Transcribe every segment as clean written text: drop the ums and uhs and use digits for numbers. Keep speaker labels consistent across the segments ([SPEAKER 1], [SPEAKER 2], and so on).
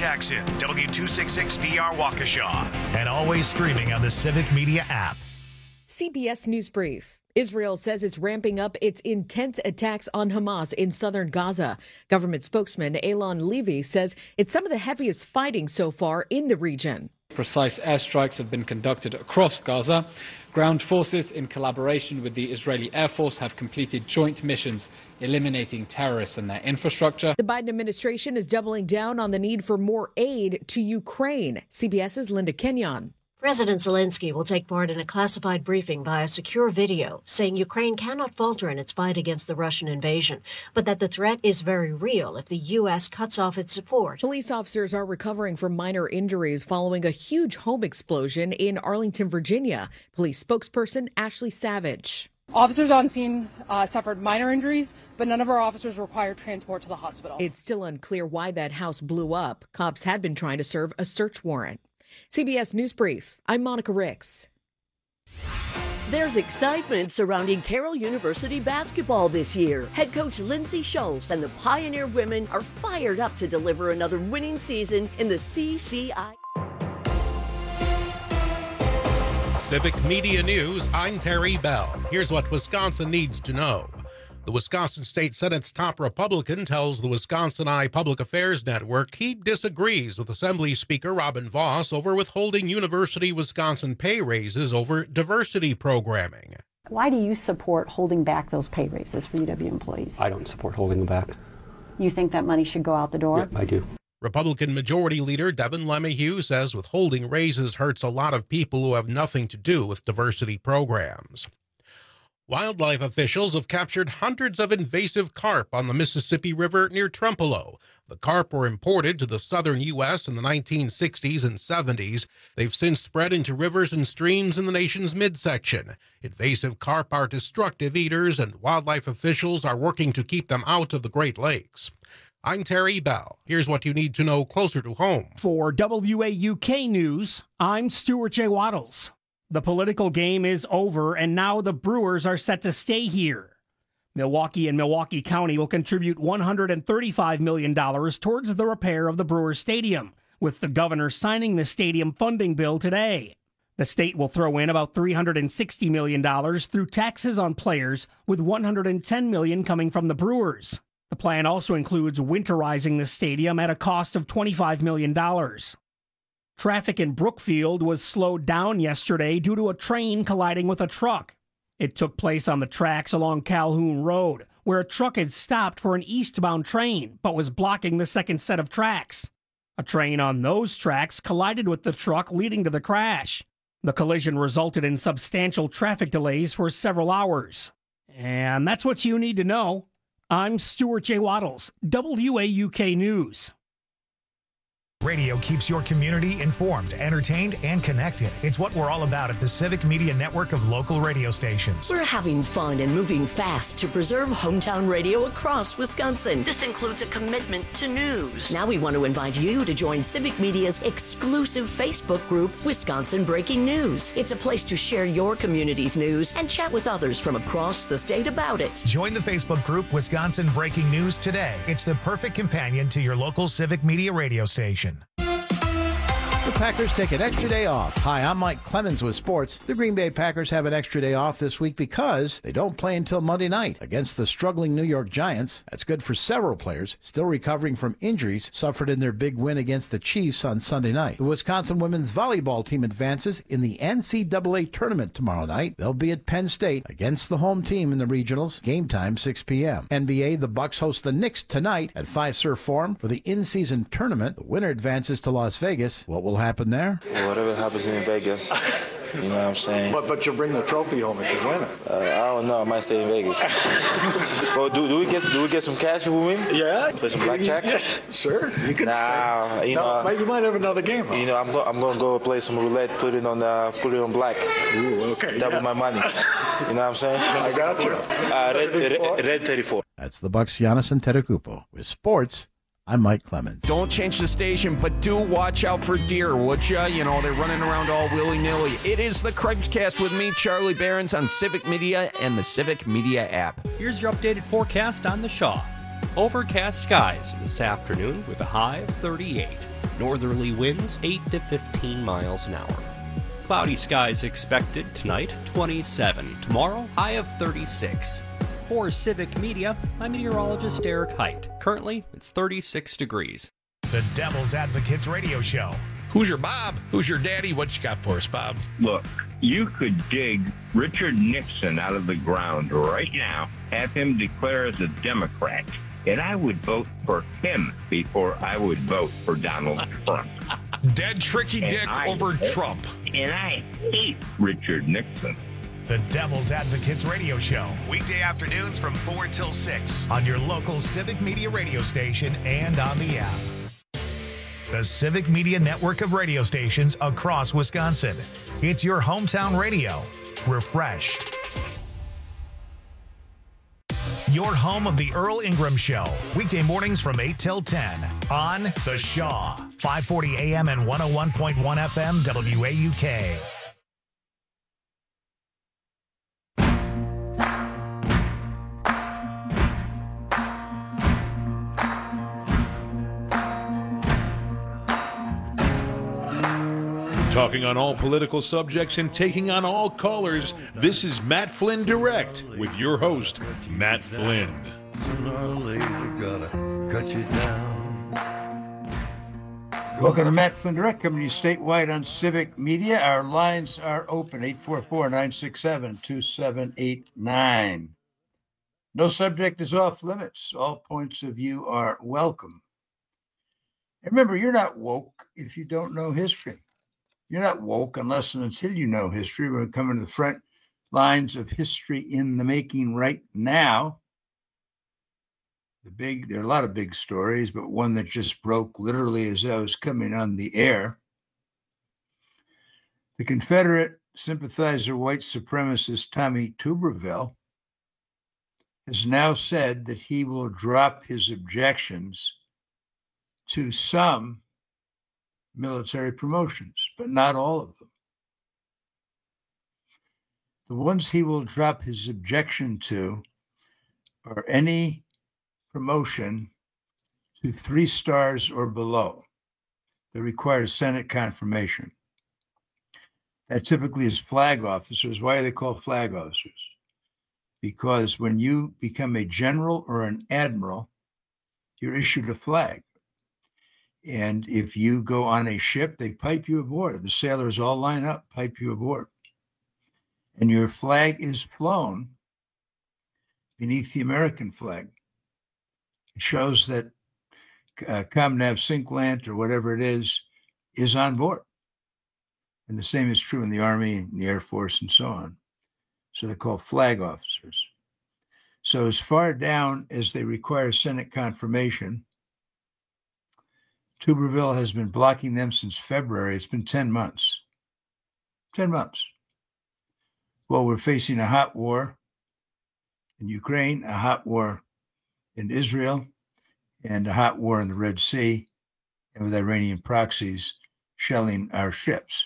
[SPEAKER 1] Jackson, W266DR Waukesha, and always streaming on the Civic Media app.
[SPEAKER 2] CBS News Brief. Israel says it's ramping up its intense attacks on Hamas in southern Gaza. Government spokesman Eylon Levy says it's some of the heaviest fighting so far in the region.
[SPEAKER 3] Precise airstrikes have been conducted across Gaza. Ground forces, in collaboration with the Israeli Air Force, have completed joint missions eliminating terrorists and their infrastructure.
[SPEAKER 2] The Biden administration is doubling down on the need for more aid to Ukraine. CBS's Linda Kenyon.
[SPEAKER 4] President Zelensky will take part in a classified briefing via secure video, saying Ukraine cannot falter in its fight against the Russian invasion, but that the threat is very real if the U.S. cuts off its support.
[SPEAKER 2] Police officers are recovering from minor injuries following a huge home explosion in Arlington, Virginia. Police spokesperson Ashley Savage.
[SPEAKER 5] Officers on scene suffered minor injuries, but none of our officers required transport to the hospital.
[SPEAKER 2] It's still unclear why that house blew up. Cops had been trying to serve a search warrant. CBS News Brief. I'm Monica Ricks.
[SPEAKER 6] There's excitement surrounding Carroll University basketball this year. Head coach Lindsay Schultz and the Pioneer women are fired up to deliver another winning season in the CCI.
[SPEAKER 7] Civic Media News, I'm Terry Bell. Here's what Wisconsin needs to know. The Wisconsin State Senate's top Republican tells the Wisconsin Eye Public Affairs Network he disagrees with Assembly Speaker Robin Vos over withholding University Wisconsin pay raises over diversity programming.
[SPEAKER 8] Why do you support holding back those pay raises for UW employees?
[SPEAKER 9] I don't support holding them back.
[SPEAKER 8] You think that money should go out the door?
[SPEAKER 9] Yeah, I do.
[SPEAKER 7] Republican Majority Leader Devin LeMahieu says withholding raises hurts a lot of people who have nothing to do with diversity programs. Wildlife officials have captured hundreds of invasive carp on the Mississippi River near Trempealeau. The carp were imported to the southern U.S. in the 1960s and 70s. They've since spread into rivers and streams in the nation's midsection. Invasive carp are destructive eaters, and wildlife officials are working to keep them out of the Great Lakes. I'm Terry Bell. Here's what you need to know closer to home.
[SPEAKER 10] For WAUK News, I'm Stuart J. Waddles. The political game is over, and now the Brewers are set to stay here. Milwaukee and Milwaukee County will contribute $135 million towards the repair of the Brewers Stadium, with the governor signing the stadium funding bill today. The state will throw in about $360 million through taxes on players, with $110 million coming from the Brewers. The plan also includes winterizing the stadium at a cost of $25 million. Traffic in Brookfield was slowed down yesterday due to a train colliding with a truck. It took place on the tracks along Calhoun Road, where a truck had stopped for an eastbound train, but was blocking the second set of tracks. A train on those tracks collided with the truck, leading to the crash. The collision resulted in substantial traffic delays for several hours. And that's what you need to know. I'm Stuart J. Waddles, WAUK News.
[SPEAKER 1] Radio keeps your community informed, entertained, and connected. It's what we're all about at the Civic Media Network of local radio stations.
[SPEAKER 6] We're having fun and moving fast to preserve hometown radio across Wisconsin. This includes a commitment to news. Now we want to invite you to join Civic Media's exclusive Facebook group, Wisconsin Breaking News. It's a place to share your community's news and chat with others from across the state about it.
[SPEAKER 1] Join the Facebook group, Wisconsin Breaking News, today. It's the perfect companion to your local Civic Media radio station.
[SPEAKER 11] The Packers take an extra day off. Hi, I'm Mike Clemens with sports. The Green Bay Packers have an extra day off this week because they don't play until Monday night against the struggling New York Giants. That's good for several players still recovering from injuries suffered in their big win against the Chiefs on Sunday night. The Wisconsin women's volleyball team advances in the NCAA tournament tomorrow night. They'll be at Penn State against the home team in the regionals. Game time 6 p.m. NBA, the Bucks host the Knicks tonight at Fiserv Forum for the in-season tournament. The winner advances to Las Vegas. What will happen there?
[SPEAKER 12] Well, whatever happens in Vegas, you know what I'm saying?
[SPEAKER 13] But you'll bring the trophy home if you win it.
[SPEAKER 12] I don't know. I might stay in Vegas. Well, do we get some cash if we win?
[SPEAKER 13] Yeah.
[SPEAKER 12] Play some blackjack?
[SPEAKER 13] Yeah, sure. You can stay.
[SPEAKER 12] You know,
[SPEAKER 13] you might have another game. Huh?
[SPEAKER 12] You know, I'm going to go play some roulette, put it on black.
[SPEAKER 13] Ooh, okay.
[SPEAKER 12] Double my money. You know what I'm saying?
[SPEAKER 13] I got you.
[SPEAKER 12] Red 34.
[SPEAKER 11] That's the Bucks' Giannis Antetokounmpo. With sports, I'm Mike Clemens.
[SPEAKER 14] Don't change the station, but do watch out for deer, would ya? You know, they're running around all willy-nilly. It is the Craig's with me, Charlie Behrens, on Civic Media and the Civic Media app.
[SPEAKER 15] Here's your updated forecast on the Shaw.
[SPEAKER 9] overcast skies this afternoon with a high of 38. Northerly winds 8 to 15 miles an hour. Cloudy skies expected tonight, 27. Tomorrow, high of 36. For Civic Media, I'm meteorologist Eric Height. Currently, it's 36 degrees.
[SPEAKER 1] The Devil's Advocates Radio Show.
[SPEAKER 15] Who's your Bob? Who's your daddy? What you got for us, Bob?
[SPEAKER 16] Look, you could dig Richard Nixon out of the ground right now, have him declare as a Democrat, and I would vote for him before I would vote for Donald Trump.
[SPEAKER 15] Dead tricky dick over Trump.
[SPEAKER 16] And I hate Richard Nixon.
[SPEAKER 1] The Devil's Advocates Radio Show. Weekday afternoons from 4 till 6 on your local Civic Media radio station and on the app. The Civic Media network of radio stations across Wisconsin. It's your hometown radio. Refreshed. Your home of the Earl Ingram Show. Weekday mornings from 8 till 10 on The Shaw. 540 AM and 101.1 FM WAUK.
[SPEAKER 17] Talking on all political subjects and taking on all callers, this is Matt Flynn Direct with your host, Matt Flynn.
[SPEAKER 18] Sooner or later, gotta cut you down.
[SPEAKER 19] Welcome to Matt Flynn Direct, coming to you statewide on Civic Media. Our lines are open, 844-967-2789. No subject is off limits. All points of view are welcome. And remember, you're not woke if you don't know history. You're not woke unless and until you know history. We're coming to the front lines of history in the making right now. There are a lot of big stories, but one that just broke literally as I was coming on the air. The Confederate sympathizer, white supremacist Tommy Tuberville has now said that he will drop his objections to some military promotions, but not all of them. The ones he will drop his objection to are any promotion to 3 stars or below that requires Senate confirmation. That typically is flag officers. Why are they called flag officers? Because when you become a general or an admiral, you're issued a flag. And if you go on a ship, they pipe you aboard. The sailors all line up, pipe you aboard. And your flag is flown beneath the American flag. It shows that Comnav Sinklant or whatever it is on board. And the same is true in the Army and the Air Force and so on. So they're called flag officers. So as far down as they require Senate confirmation, Tuberville has been blocking them since February. It's been 10 months. 10 months. Well, we're facing a hot war in Ukraine, a hot war in Israel, and a hot war in the Red Sea, and with Iranian proxies shelling our ships.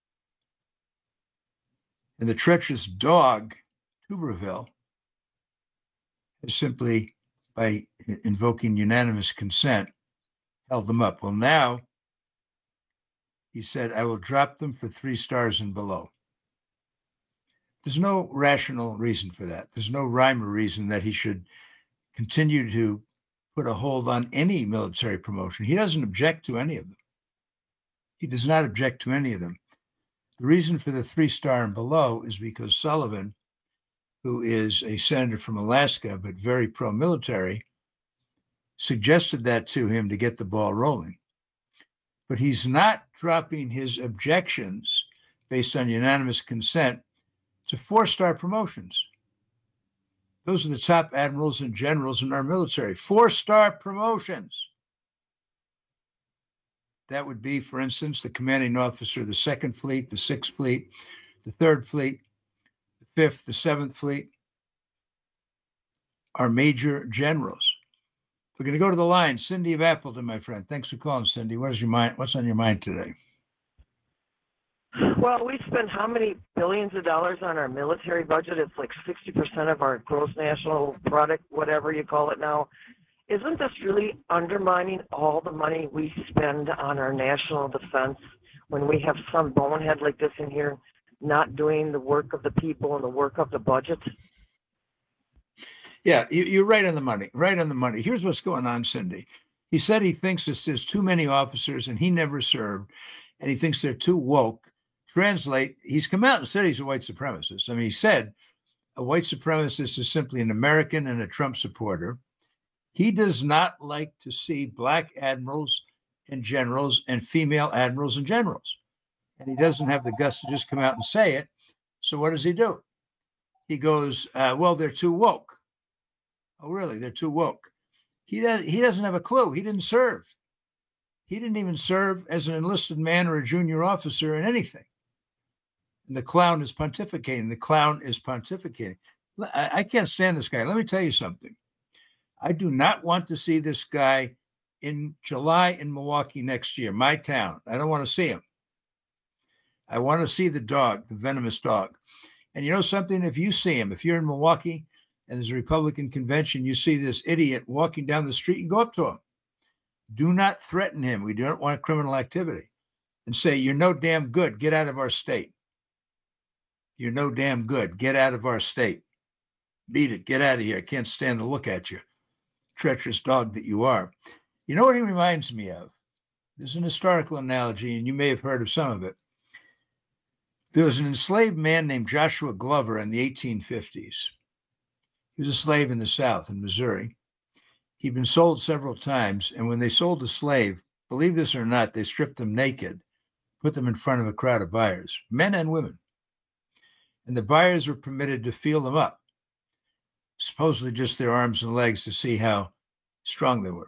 [SPEAKER 19] And the treacherous dog, Tuberville, has simply, by invoking unanimous consent, held them up. Well, now, he said, I will drop them for 3 stars and below. There's no rational reason for that. There's no rhyme or reason that he should continue to put a hold on any military promotion. He doesn't object to any of them. He does not object to any of them. The reason for the 3-star and below is because Sullivan, who is a senator from Alaska, but very pro-military, suggested that to him to get the ball rolling. But he's not dropping his objections based on unanimous consent to 4-star promotions. Those are the top admirals and generals in our military. 4-star promotions. That would be, for instance, the commanding officer of the 2nd Fleet, the 6th Fleet, the 3rd Fleet, the 5th, the 7th Fleet, are major generals. We're going to go to the line. Cindy of Appleton, my friend. Thanks for calling, Cindy. What's on your mind today?
[SPEAKER 20] Well, we spend how many billions of dollars on our military budget? It's like 60% of our gross national product, whatever you call it now. isn't this really undermining all the money we spend on our national defense when we have some bonehead like this in here not doing the work of the people and the work of the budget?
[SPEAKER 19] Yeah, you're right on the money. Right on the money. Here's what's going on, Cindy. He said he thinks there's too many officers and he never served, and he thinks they're too woke. Translate, he's come out and said he's a white supremacist. I mean, he said a white supremacist is simply an American and a Trump supporter. He does not like to see black admirals and generals and female admirals and generals. And he doesn't have the guts to just come out and say it. So what does he do? He goes, well, they're too woke. Oh, really? They're too woke. He doesn't have a clue. He didn't serve. He didn't even serve as an enlisted man or a junior officer in anything. And the clown is pontificating. The clown is pontificating. I can't stand this guy. Let me tell you something. I do not want to see this guy in July in Milwaukee next year, my town. I don't want to see him. I want to see the dog, the venomous dog. And you know something? If you see him, if you're in Milwaukee and there's a Republican convention, you see this idiot walking down the street, and go up to him. Do not threaten him. We don't want criminal activity. And say, you're no damn good. Get out of our state. You're no damn good. Get out of our state. Beat it. Get out of here. I can't stand to look at you. Treacherous dog that you are. You know what he reminds me of? There's an historical analogy, and you may have heard of some of it. There was an enslaved man named Joshua Glover in the 1850s. He was a slave in the South, in Missouri. He'd been sold several times, and when they sold a slave, believe this or not, they stripped them naked, put them in front of a crowd of buyers, men and women. And the buyers were permitted to feel them up, supposedly just their arms and legs, to see how strong they were.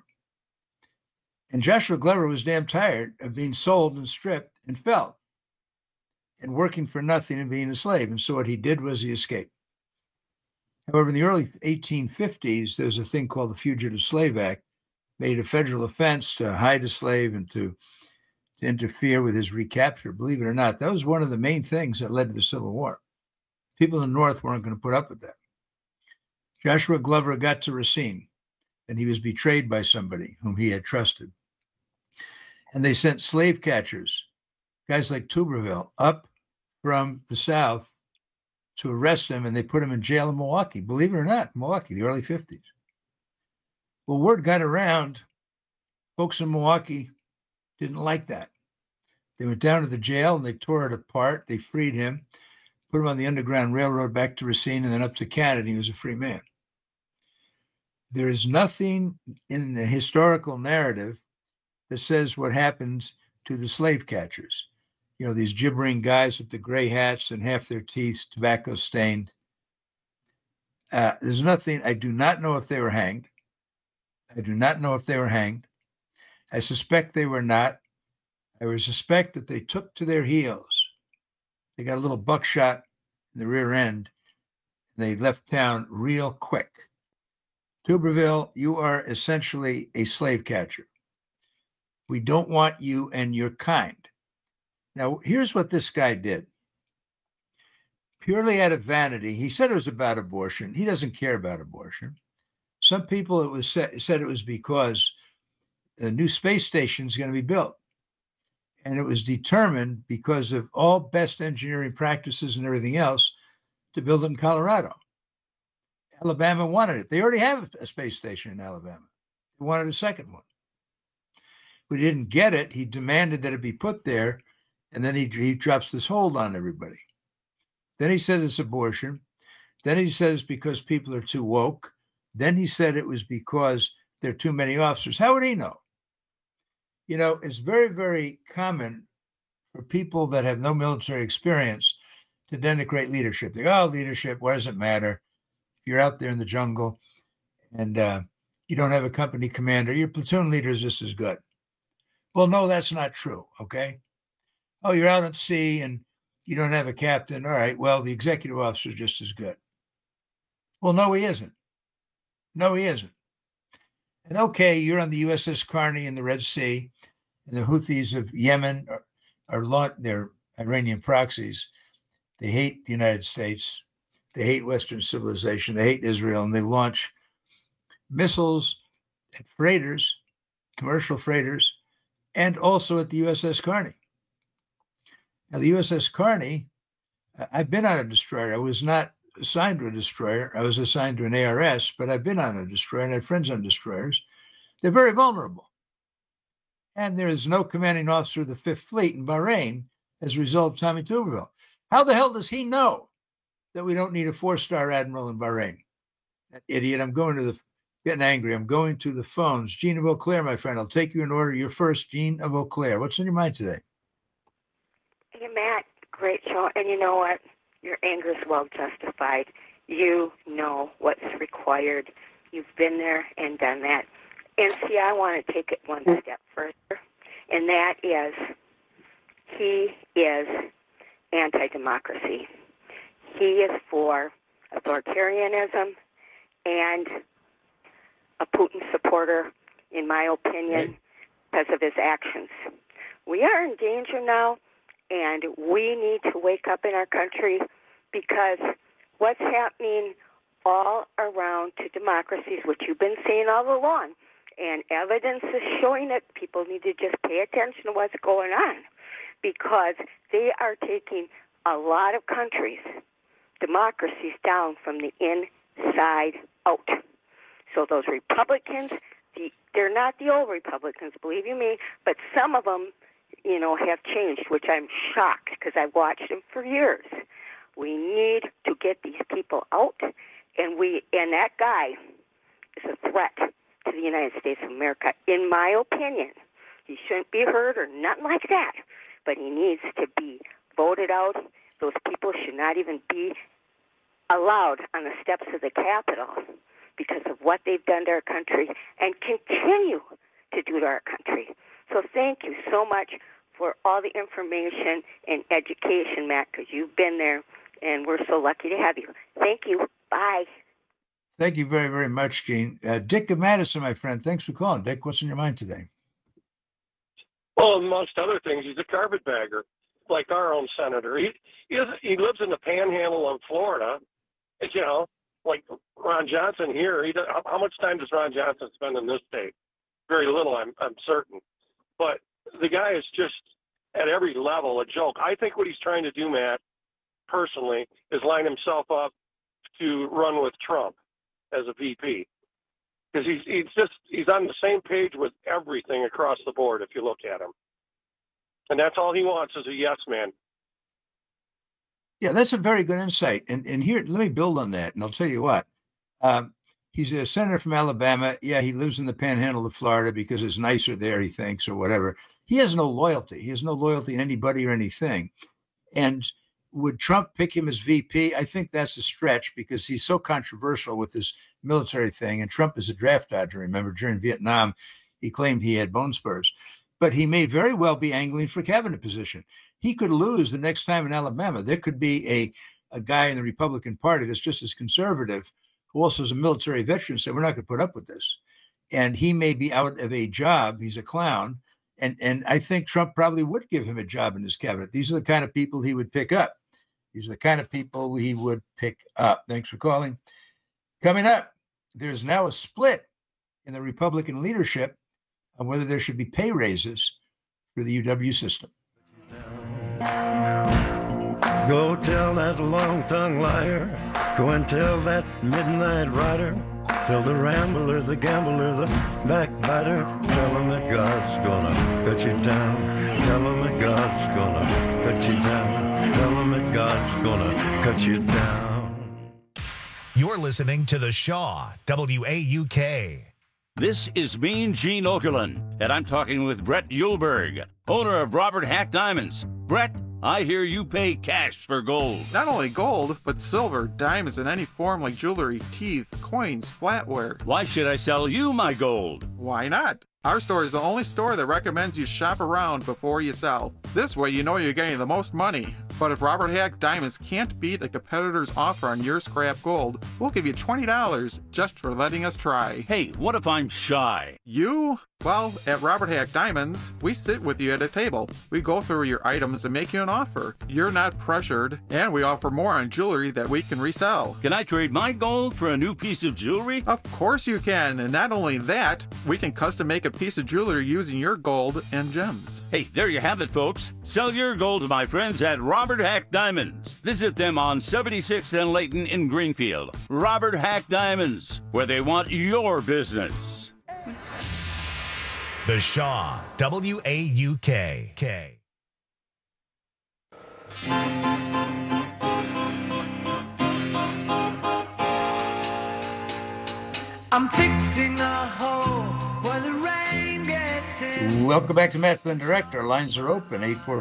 [SPEAKER 19] And Joshua Glover was damn tired of being sold and stripped and fell and working for nothing and being a slave. And so what he did was he escaped. However, in the early 1850s, there's a thing called the Fugitive Slave Act, made a federal offense to hide a slave and to interfere with his recapture. Believe it or not, that was one of the main things that led to the Civil War. People in the North weren't going to put up with that. Joshua Glover got to Racine, and he was betrayed by somebody whom he had trusted. And they sent slave catchers, guys like Tuberville, up from the South to arrest him, and they put him in jail in Milwaukee. Believe it or not, Milwaukee, the early 50s. Well, word got around. Folks in Milwaukee didn't like that. They went down to the jail, and they tore it apart. They freed him, put him on the Underground Railroad back to Racine, and then up to Canada. He was a free man. There is nothing in the historical narrative that says what happened to the slave catchers. You know, these gibbering guys with the gray hats and half their teeth tobacco stained. There's nothing. I do not know if they were hanged. I do not know if they were hanged. I suspect they were not. I would suspect that they took to their heels. They got a little buckshot in the rear end. And they left town real quick. Tuberville, you are essentially a slave catcher. We don't want you and your kind. Now, here's what this guy did. Purely out of vanity, he said it was about abortion. He doesn't care about abortion. Some people said it was because a new space station is going to be built. And it was determined because of all best engineering practices and everything else to build it in Colorado. Alabama wanted it. They already have a space station in Alabama. They wanted a second one. We didn't get it. He demanded that it be put there. And then he drops this hold on everybody. Then he said it's abortion. Then he says because people are too woke. Then he said it was because there are too many officers. How would he know? You know, it's very, very common for people that have no military experience to denigrate leadership. They go, oh, leadership, what does it matter? If you're out there in the jungle and you don't have a company commander, your platoon leader is just as good. Well, no, that's not true, okay? Oh, you're out at sea and you don't have a captain. All right, well, the executive officer is just as good. Well, no, he isn't. No, he isn't. And okay, you're on the USS Carney in the Red Sea, and the Houthis of Yemen they're Iranian proxies. They hate the United States. They hate Western civilization. They hate Israel, and they launch missiles, at freighters, commercial freighters, and also at the USS Carney. Now, the USS Carney, I've been on a destroyer. I was not assigned to a destroyer. I was assigned to an ARS, but I've been on a destroyer and I had friends on destroyers. They're very vulnerable. And there is no commanding officer of the Fifth Fleet in Bahrain as a result of Tommy Tuberville. How the hell does he know that we don't need a 4-star admiral in Bahrain? That idiot. Getting angry. I'm going to the phones. Gene of Eau Claire, my friend. I'll take you in order. You're first, Gene of Eau Claire. What's on your mind today?
[SPEAKER 21] Hey, Matt. Great show. And you know what? Your anger is well justified. You know what's required. You've been there and done that. And see, I want to take it one step further, and that is he is anti-democracy. He is for authoritarianism and a Putin supporter, in my opinion, because of his actions. We are in danger now, and we need to wake up in our country because what's happening all around to democracies, which you've been saying all along, and evidence is showing it, people need to just pay attention to what's going on because they are taking a lot of countries, democracies, down from the inside out. So those Republicans, they're not the old Republicans, believe you me, but some of them, have changed, which I'm shocked because I've watched them for years. We need to get these people out, and that guy is a threat to the United States of America, in my opinion. He shouldn't be heard or nothing like that, but he needs to be voted out. Those people should not even be allowed on the steps of the Capitol because of what they've done to our country and continue to do to our country. So thank you so much for all the information and education, Matt, because you've been there, and we're so lucky to have you. Thank you. Bye.
[SPEAKER 19] Thank you very, very much, Gene. Dick of Madison, my friend. Thanks for calling. Dick, what's on your mind today?
[SPEAKER 22] Well, amongst other things, he's a carpetbagger, like our own senator. He lives in the panhandle of Florida. Like Ron Johnson here. How much time does Ron Johnson spend in this state? Very little, I'm certain. But the guy is just, at every level, a joke. I think what he's trying to do, Matt, personally, is line himself up to run with Trump as a VP, because he's on the same page with everything across the board if you look at him, and that's all he wants is a yes man.
[SPEAKER 19] Yeah, that's a very good insight, and here, let me build on that, and I'll tell you what. He's a senator from Alabama. Yeah, he lives in the panhandle of Florida because it's nicer there, he thinks, or whatever. He has no loyalty. He has no loyalty in anybody or anything. And would Trump pick him as VP? I think that's a stretch because he's so controversial with this military thing. And Trump is a draft dodger. Remember, during Vietnam, he claimed he had bone spurs. But he may very well be angling for cabinet position. He could lose the next time in Alabama. There could be a guy in the Republican Party that's just as conservative, who also is a military veteran, say, we're not going to put up with this. And he may be out of a job. He's a clown. And I think Trump probably would give him a job in his cabinet. These are the kind of people he would pick up. These are the kind of people he would pick up. Thanks for calling. Coming up, there's now a split in the Republican leadership on whether there should be pay raises for the UW system.
[SPEAKER 18] Go tell that long-tongued liar. Go and tell that midnight rider. Tell the rambler, the gambler, the backbiter. Tell him that God's gonna cut you down. Tell him that God's gonna cut you down. Tell him that God's gonna cut you down.
[SPEAKER 1] You're listening to The Shaw, WAUK.
[SPEAKER 23] This is Mean Gene Okerlund, and I'm talking with Brett Uhlberg, owner of Robert Hack Diamonds. Brett, I hear you pay cash for gold.
[SPEAKER 24] Not only gold, but silver, diamonds in any form like jewelry, teeth, coins, flatware.
[SPEAKER 23] Why should I sell you my gold?
[SPEAKER 24] Why not? Our store is the only store that recommends you shop around before you sell. This way you know you're getting the most money. But if Robert Hack Diamonds can't beat a competitor's offer on your scrap gold, we'll give you $20 just for letting us try.
[SPEAKER 23] Hey, what if I'm shy?
[SPEAKER 24] You? Well, at Robert Hack Diamonds, we sit with you at a table. We go through your items and make you an offer. You're not pressured, and we offer more on jewelry that we can resell.
[SPEAKER 23] Can I trade my gold for a new piece of jewelry?
[SPEAKER 24] Of course you can, and not only that, we can custom make a piece of jewelry using your gold and gems.
[SPEAKER 23] Hey, there you have it, folks. Sell your gold to my friends at Robert Hack Diamonds. Visit them on 76th and Layton in Greenfield. Robert Hack Diamonds, where they want your business.
[SPEAKER 1] The Shaw, WAUK.
[SPEAKER 2] I'm fixing a hole where the rain gets in.
[SPEAKER 19] Welcome back to Matt Flynn Direct. Our lines are open,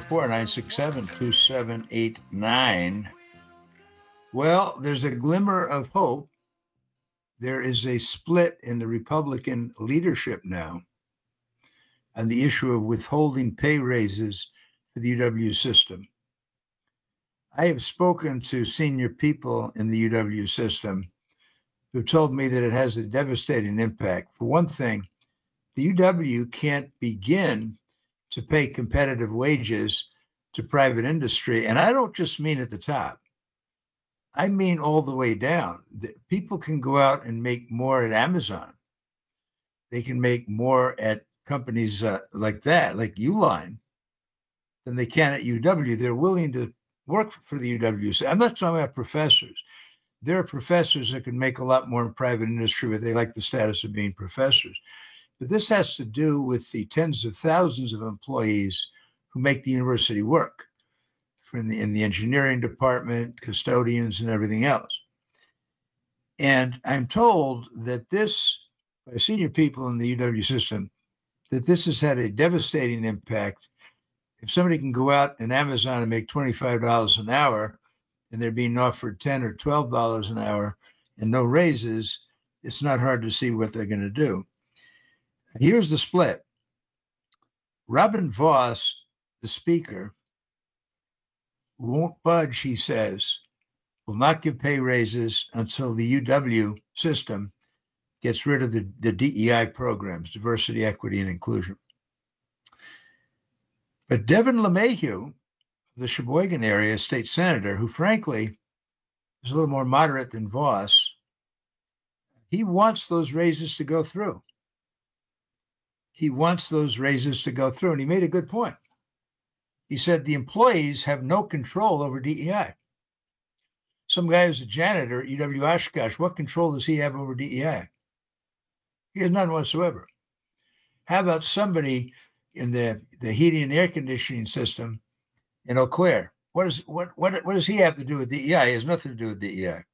[SPEAKER 19] 844-967-2789. Well, there's a glimmer of hope. There is a split in the Republican leadership now on the issue of withholding pay raises for the UW system. I have spoken to senior people in the UW system who told me that it has a devastating impact. For one thing, the UW can't begin to pay competitive wages to private industry. And I don't just mean at the top. I mean all the way down. People can go out and make more at Amazon. They can make more at companies like that, like Uline, than they can at UW. They're willing to work for the UW. So I'm not talking about professors. There are professors that can make a lot more in private industry, but they like the status of being professors. But this has to do with the tens of thousands of employees who make the university work in the engineering department, custodians, and everything else. And I'm told that this, by senior people in the UW system, that this has had a devastating impact. If somebody can go out in Amazon and make $25 an hour, and they're being offered $10 or $12 an hour and no raises, it's not hard to see what they're going to do. Here's the split. Robin Vos, the speaker, won't budge, he says, will not give pay raises until the UW system gets rid of the DEI programs, diversity, equity, and inclusion. But Devin LeMahieu, the Sheboygan area state senator, who frankly is a little more moderate than Vos, he wants those raises to go through. He wants those raises to go through. And he made a good point. He said the employees have no control over DEI. Some guy who's a janitor at UW Oshkosh, what control does he have over DEI? He has none whatsoever. How about somebody in the heating and air conditioning system in Eau Claire? What does he have to do with DEI? He has nothing to do with DEI.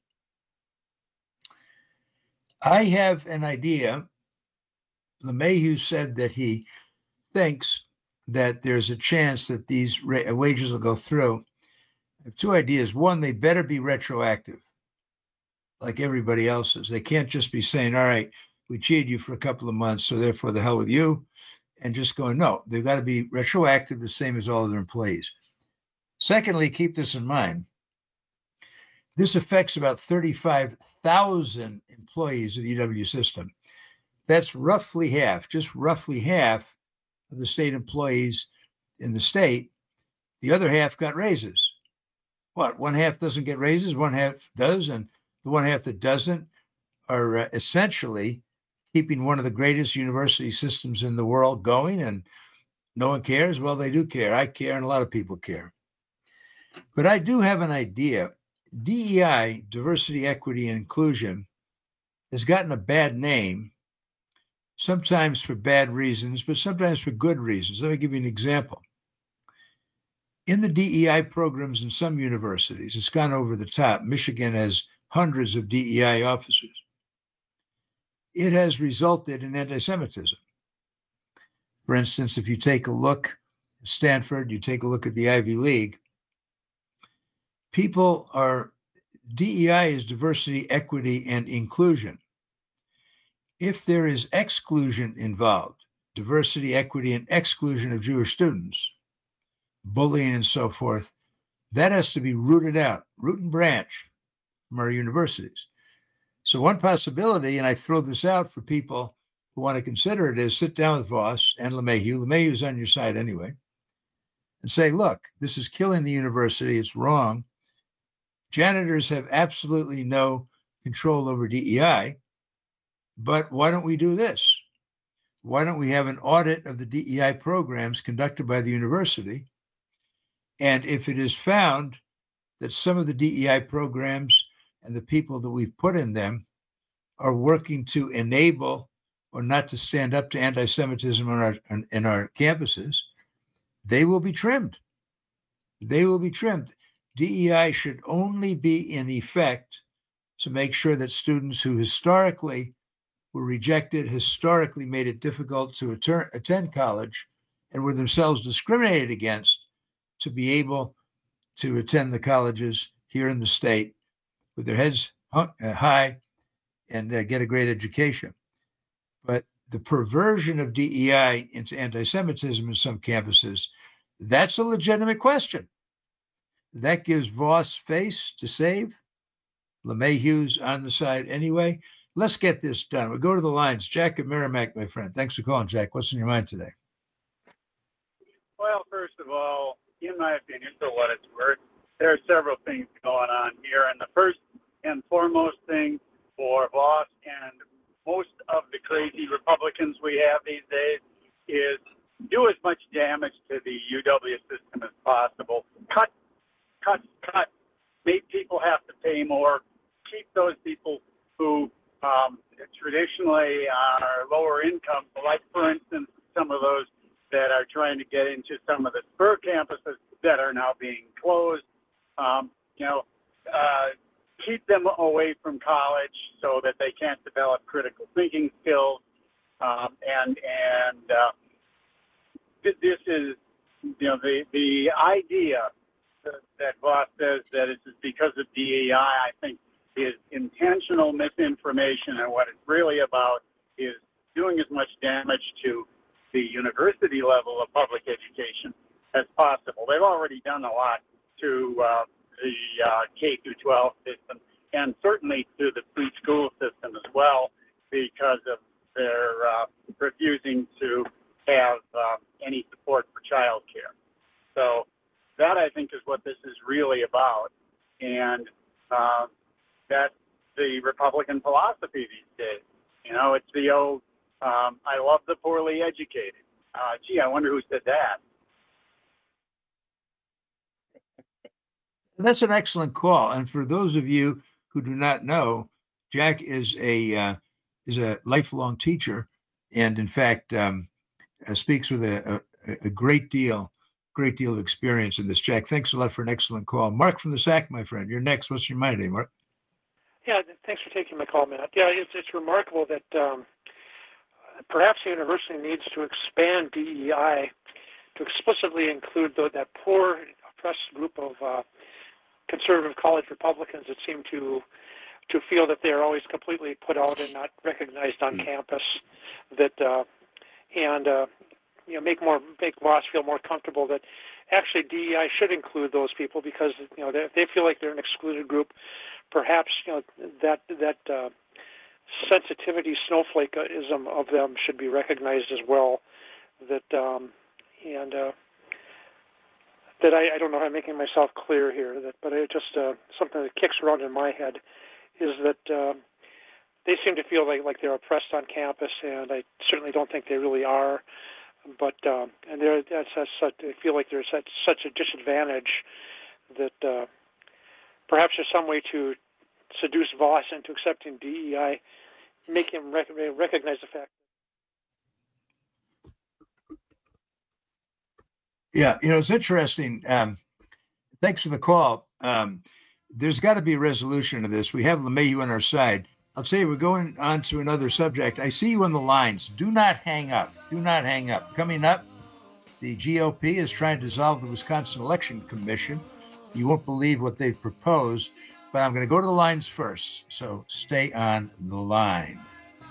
[SPEAKER 19] I have an idea. LeMahieu said that he thinks that there's a chance that these wages will go through. I have two ideas. One, they better be retroactive, like everybody else's. They can't just be saying, all right, we cheated you for a couple of months, so therefore the hell with you, and just going, no, they've got to be retroactive, the same as all other employees. Secondly, keep this in mind. This affects about 35,000 employees of the UW system. That's roughly half, just roughly half of the state employees in the state. The other half got raises. What, one half doesn't get raises, one half does, and the one half that doesn't are essentially keeping one of the greatest university systems in the world going, and no one cares? Well, they do care. I care, and a lot of people care. But I do have an idea. DEI, diversity, equity, and inclusion, has gotten a bad name, sometimes for bad reasons, but sometimes for good reasons. Let me give you an example. In the DEI programs in some universities, it's gone over the top. Michigan has hundreds of DEI officers. It has resulted in anti-Semitism. For instance, if you take a look at Stanford, you take a look at the Ivy League, DEI is diversity, equity, and inclusion. If there is exclusion involved, diversity, equity, and exclusion of Jewish students, bullying and so forth, that has to be rooted out, root and branch from our universities. So one possibility, and I throw this out for people who want to consider it is sit down with Voss and LeMahieu. LeMahieu's on your side anyway, and say, look, this is killing the university. It's wrong. Janitors have absolutely no control over DEI, but why don't we do this? Why don't we have an audit of the DEI programs conducted by the university? And if it is found that some of the DEI programs and the people that we've put in them are working to enable or not to stand up to anti-Semitism in our campuses, they will be trimmed. They will be trimmed. DEI should only be in effect to make sure that students who historically were rejected, historically made it difficult to attend college, and were themselves discriminated against, to be able to attend the colleges here in the state with their heads high and get a great education. But the perversion of DEI into anti-Semitism in some campuses, that's a legitimate question. That gives Voss face to save. LeMahieu's on the side anyway. Let's get this done. We'll go to the lines. Jack at Merrimack, my friend. Thanks for calling, Jack. What's in your mind today?
[SPEAKER 3] Well, first of all, in my opinion, for what it's worth, there are several things going on here. And the first and foremost thing for Voss and most of the crazy Republicans we have these days is do as much damage to the UW system as possible. Cut. Make people have to pay more. Keep those people who traditionally are lower income, like, for instance, some of those that are trying to get into some of the spur campuses that are now being closed. Keep them away from college so that they can't develop critical thinking skills. This is, the idea that Voss says that it's because of DEI, I think, is intentional misinformation, and what it's really about is doing as much damage to the university level of public education as possible. They've already done a lot to the K-12 system, and certainly to the preschool system as well, because of their refusing to have any support for child care. So that, I think, is what this is really about. And that's the Republican philosophy these days. It's the old, I love the poorly educated. I wonder who said that.
[SPEAKER 19] That's an excellent call. And for those of you who do not know, Jack is a lifelong teacher, and in fact speaks with a great deal of experience in this. Jack, thanks a lot for an excellent call. Mark from the SAC, my friend, you're next. What's your mind today, Mark?
[SPEAKER 4] Yeah, thanks for taking my call, Matt. Yeah, it's remarkable that perhaps the university needs to expand DEI to explicitly include that poor, oppressed group of conservative college Republicans that seem to feel that they're always completely put out and not recognized on campus. Make Voss feel more comfortable that actually DEI should include those people, because they feel like they're an excluded group. Perhaps that sensitivity, snowflakeism of them should be recognized as well. That I don't know if I'm making myself clear here. But it just something that kicks around in my head is that they seem to feel like they're oppressed on campus, and I certainly don't think they really are. But they feel like they're at such a disadvantage that perhaps there's some way to seduce Voss into accepting DEI, make him recognize the fact.
[SPEAKER 19] Yeah, it's interesting. Thanks for the call. There's got to be a resolution to this. We have LeMahieu on our side. I'll tell you, we're going on to another subject. I see you on the lines. Do not hang up. Do not hang up. Coming up, the GOP is trying to dissolve the Wisconsin Election Commission. You won't believe what they've proposed, but I'm going to go to the lines first. So stay on the line.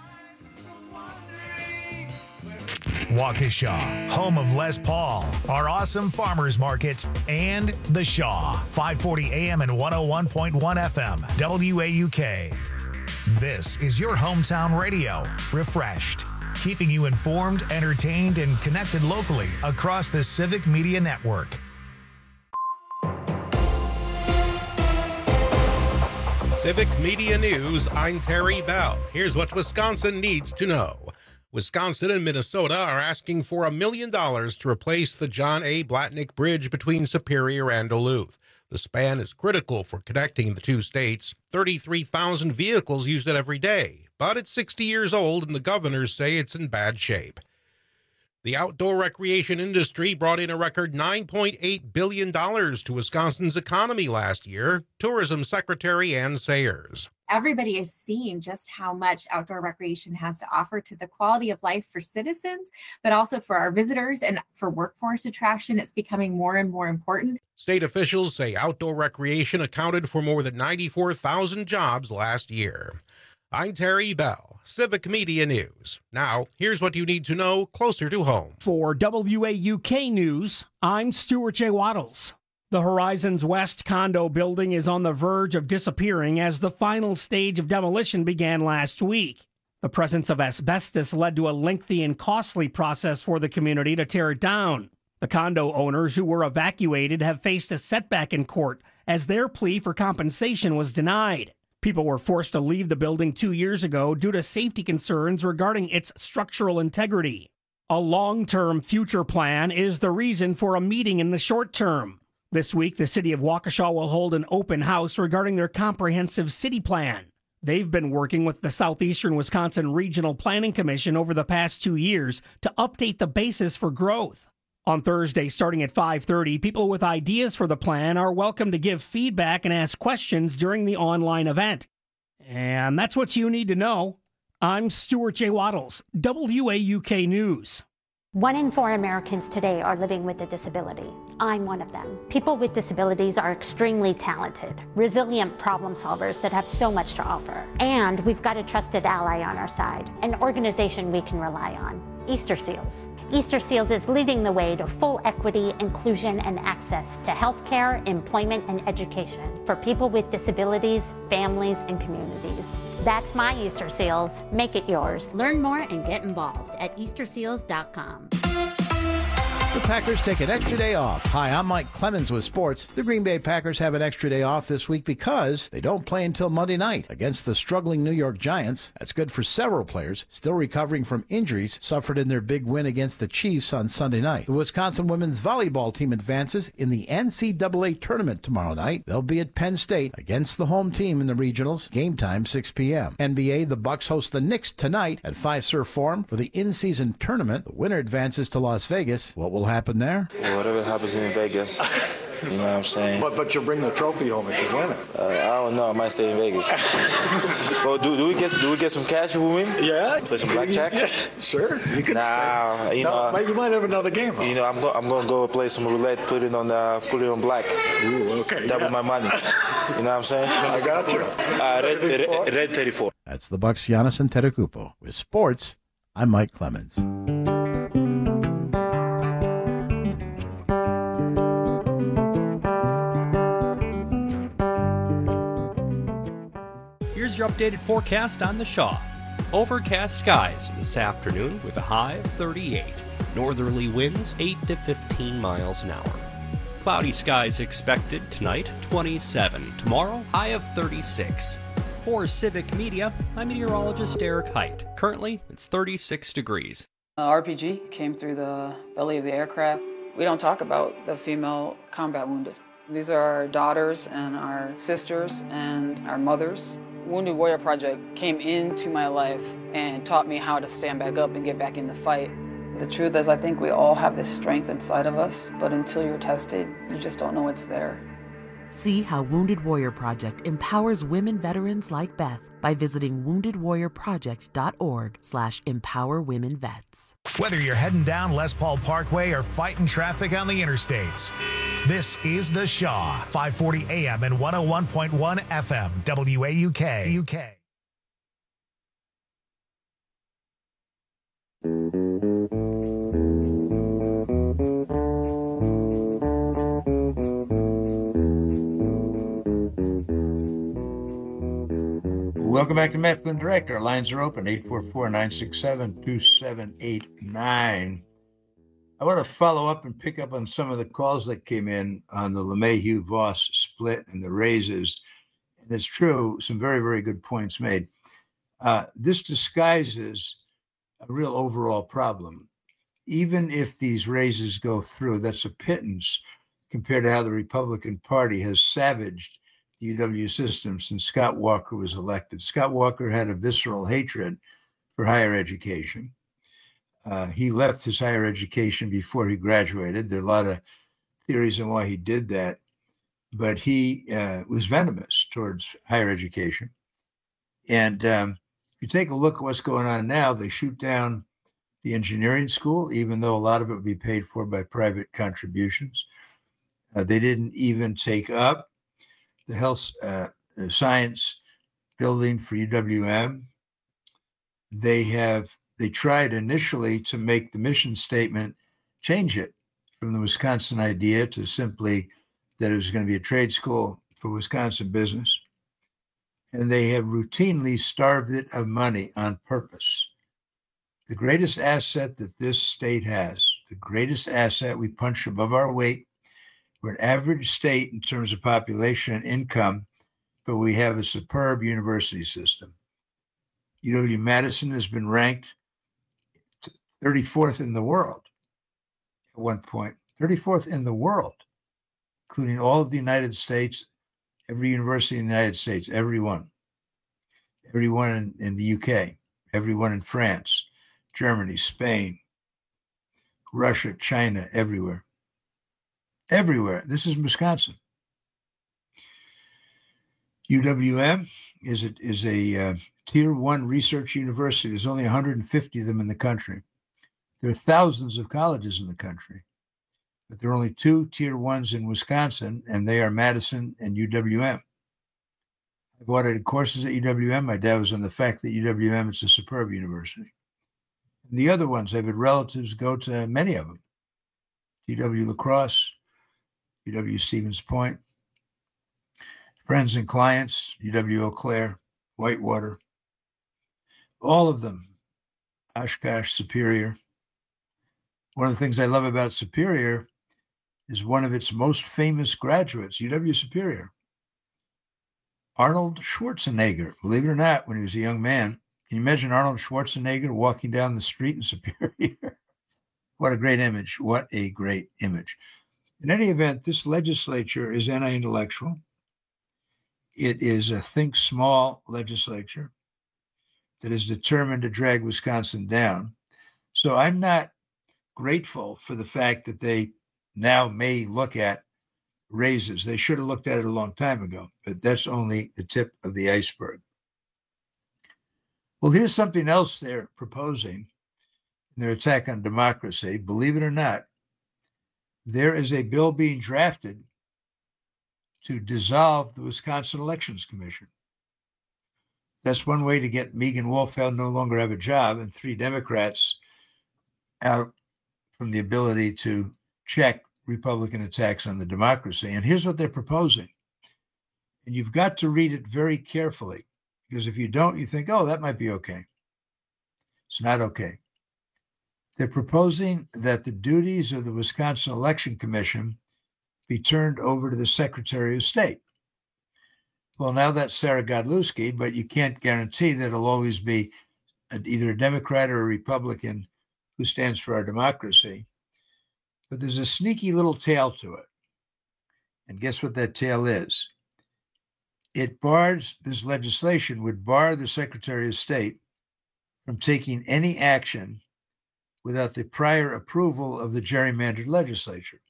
[SPEAKER 1] Waukesha, home of Les Paul, our awesome farmers market, and The Shaw, 540 AM and 101.1 FM, WAUK. This is your hometown radio, refreshed. keeping you informed, entertained, and connected locally across the Civic Media Network.
[SPEAKER 5] Civic Media News, I'm Terry Bell. Here's what Wisconsin needs to know. Wisconsin and Minnesota are asking for $1 million to replace the John A. Blatnick Bridge between Superior and Duluth. The span is critical for connecting the two states. 33,000 vehicles use it every day, but it's 60 years old and the governors say it's in bad shape. The outdoor recreation industry brought in a record $9.8 billion to Wisconsin's economy last year, Tourism Secretary Ann Sayers.
[SPEAKER 7] Everybody is seeing just how much outdoor recreation has to offer to the quality of life for citizens, but also for our visitors and for workforce attraction. It's becoming more and more important.
[SPEAKER 5] State officials say outdoor recreation accounted for more than 94,000 jobs last year. I'm Terry Bell, Civic Media News. Now, here's what you need to know closer to home.
[SPEAKER 8] For WAUK News, I'm Stuart J. Waddles. The Horizons West condo building is on the verge of disappearing as the final stage of demolition began last week. The presence of asbestos led to a lengthy and costly process for the community to tear it down. The condo owners who were evacuated have faced a setback in court as their plea for compensation was denied. People were forced to leave the building 2 years ago due to safety concerns regarding its structural integrity. A long-term future plan is the reason for a meeting in the short term. This week, the city of Waukesha will hold an open house regarding their comprehensive city plan. They've been working with the Southeastern Wisconsin Regional Planning Commission over the past 2 years to update the basis for growth. On Thursday, starting at 5:30, people with ideas for the plan are welcome to give feedback and ask questions during the online event. And that's what you need to know. I'm Stuart J. Waddles, WAUK News.
[SPEAKER 10] 1 in 4 Americans today are living with a disability. I'm one of them. People with disabilities are extremely talented, resilient problem solvers that have so much to offer. And we've got a trusted ally on our side, an organization we can rely on, Easter Seals. Easter Seals is leading the way to full equity, inclusion, and access to healthcare, employment, and education for people with disabilities, families, and communities. That's my Easter Seals. Make it yours.
[SPEAKER 25] Learn more and get involved at easterseals.com.
[SPEAKER 11] The Packers take an extra day off. Hi, I'm Mike Clemens with sports. The Green Bay Packers have an extra day off this week because they don't play until Monday night against the struggling New York Giants. That's good for several players still recovering from injuries suffered in their big win against the Chiefs on Sunday night. The Wisconsin women's volleyball team advances in the NCAA tournament tomorrow night. They'll be at Penn State against the home team in the regionals. Game time 6 p.m. NBA, the Bucks host the Knicks tonight at Fiserv Forum for the in-season tournament. The winner advances to Las Vegas. What will happen there?
[SPEAKER 12] Well, whatever happens in Vegas, you know what I'm saying?
[SPEAKER 13] But you'll bring the trophy home if you win it.
[SPEAKER 12] I don't know. I might stay in Vegas. Well, do we get some cash if we win?
[SPEAKER 13] Yeah.
[SPEAKER 12] Play some blackjack?
[SPEAKER 13] Yeah, sure. You can stay.
[SPEAKER 12] You know,
[SPEAKER 13] you might have another game. Huh?
[SPEAKER 12] You know, I'm gonna go play some roulette. Put it on black.
[SPEAKER 13] Ooh, okay.
[SPEAKER 12] Double my money. You know what I'm saying?
[SPEAKER 13] I got you.
[SPEAKER 12] Red 34.
[SPEAKER 11] That's the Bucks' Giannis Antetokounmpo. With sports, I'm Mike Clemens.
[SPEAKER 9] Here's your updated forecast on the Shaw. Overcast skies this afternoon with a high of 38. Northerly winds 8 to 15 miles an hour. Cloudy skies expected tonight, 27. Tomorrow, high of 36. For Civic Media, I'm meteorologist Eric Height. Currently, it's 36 degrees.
[SPEAKER 26] RPG came through the belly of the aircraft. We don't talk about the female combat wounded. These are our daughters and our sisters and our mothers. Wounded Warrior Project came into my life and taught me how to stand back up and get back in the fight. The truth is, I think we all have this strength inside of us, but until you're tested, you just don't know it's there.
[SPEAKER 27] See how Wounded Warrior Project empowers women veterans like Beth by visiting woundedwarriorproject.org/empowerwomenvets.
[SPEAKER 1] Whether you're heading down Les Paul Parkway or fighting traffic on the interstates, this is The Shaw, 540 AM and 101.1 FM, WAUK.
[SPEAKER 19] Welcome back to Met Flynn Direct. Our lines are open, 844-967-2789. I want to follow up and pick up on some of the calls that came in on the LeMahieu-Voss split and the raises. And it's true, some very, very good points made. This disguises a real overall problem. Even if these raises go through, that's a pittance compared to how the Republican Party has savaged the UW system since Scott Walker was elected. Scott Walker had a visceral hatred for higher education. He left his higher education before he graduated. There are a lot of theories on why he did that, but he was venomous towards higher education. And if you take a look at what's going on now, they shoot down the engineering school, even though a lot of it would be paid for by private contributions. They didn't even take up the health science building for UWM. They tried initially to make the mission statement, change it from the Wisconsin idea to simply that it was going to be a trade school for Wisconsin business. And they have routinely starved it of money on purpose. The greatest asset that this state has, the greatest asset, we punch above our weight. We're an average state in terms of population and income, but we have a superb university system. UW-Madison has been ranked 34th in the world at one point, 34th in the world, including all of the United States, every university in the United States, everyone in the UK, everyone in France, Germany, Spain, Russia, China, everywhere. Everywhere. This is Wisconsin. UWM is a tier 1 research university. There's only 150 of them in the country. There are thousands of colleges in the country, but there are only 2 tier 1s in Wisconsin, and they are Madison and UWM. I've audited courses at UWM. My dad was on the fact that UWM is a superb university. And the other ones, I've had relatives go to many of them. UW La Crosse, UW Stevens Point, friends and clients, UW Eau Claire, Whitewater, all of them, Oshkosh, Superior. One of the things I love about Superior is one of its most famous graduates, UW Superior, Arnold Schwarzenegger. Believe it or not, when he was a young man, can you imagine Arnold Schwarzenegger walking down the street in Superior? What a great image. What a great image. In any event, this legislature is anti-intellectual. It is a think small legislature that is determined to drag Wisconsin down. So I'm not grateful for the fact that they now may look at raises. They should have looked at it a long time ago, but that's only the tip of the iceberg. Well, here's something else they're proposing in their attack on democracy. Believe it or not, there is a bill being drafted to dissolve the Wisconsin Elections Commission. That's one way to get Megan Wolf to no longer have a job and 3 Democrats out from the ability to check Republican attacks on the democracy. And here's what they're proposing. And you've got to read it very carefully, because if you don't, you think, oh, that might be okay. It's not okay. They're proposing that the duties of the Wisconsin Election Commission be turned over to the Secretary of State. Well, now that's Sarah Godlewski, but you can't guarantee that it'll always be either a Democrat or a Republican who stands for our democracy. But there's a sneaky little tail to it. And guess what that tail is? It bars, this legislation would bar the Secretary of State from taking any action without the prior approval of the gerrymandered legislature.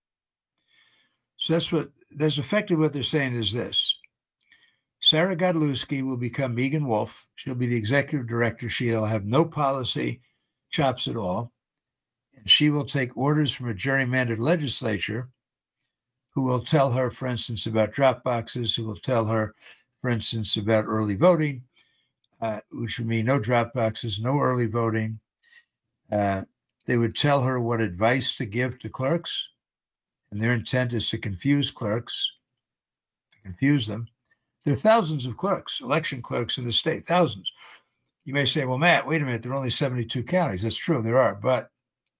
[SPEAKER 19] So that's effectively what they're saying is this. Sarah Godlewski will become Megan Wolf. She'll be the executive director. She'll have no policy chops at all. And she will take orders from a gerrymandered legislature who will tell her, for instance, about drop boxes, who will tell her, for instance, about early voting, which would mean no drop boxes, no early voting. They would tell her what advice to give to clerks, and their intent is to confuse clerks, to confuse them. There are thousands of clerks, election clerks in the state, thousands. You may say, well, Matt, wait a minute, there are only 72 counties. That's true, there are, but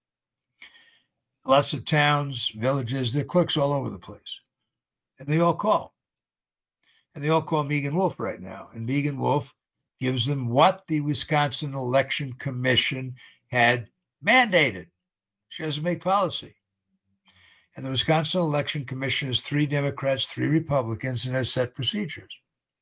[SPEAKER 19] lots of towns, villages, there are clerks all over the place. And they all call. And they all call Megan Wolf right now. And Megan Wolf gives them what the Wisconsin Election Commission had mandated. She doesn't make policy. And the Wisconsin Election Commission is 3 Democrats, 3 Republicans, and has set procedures.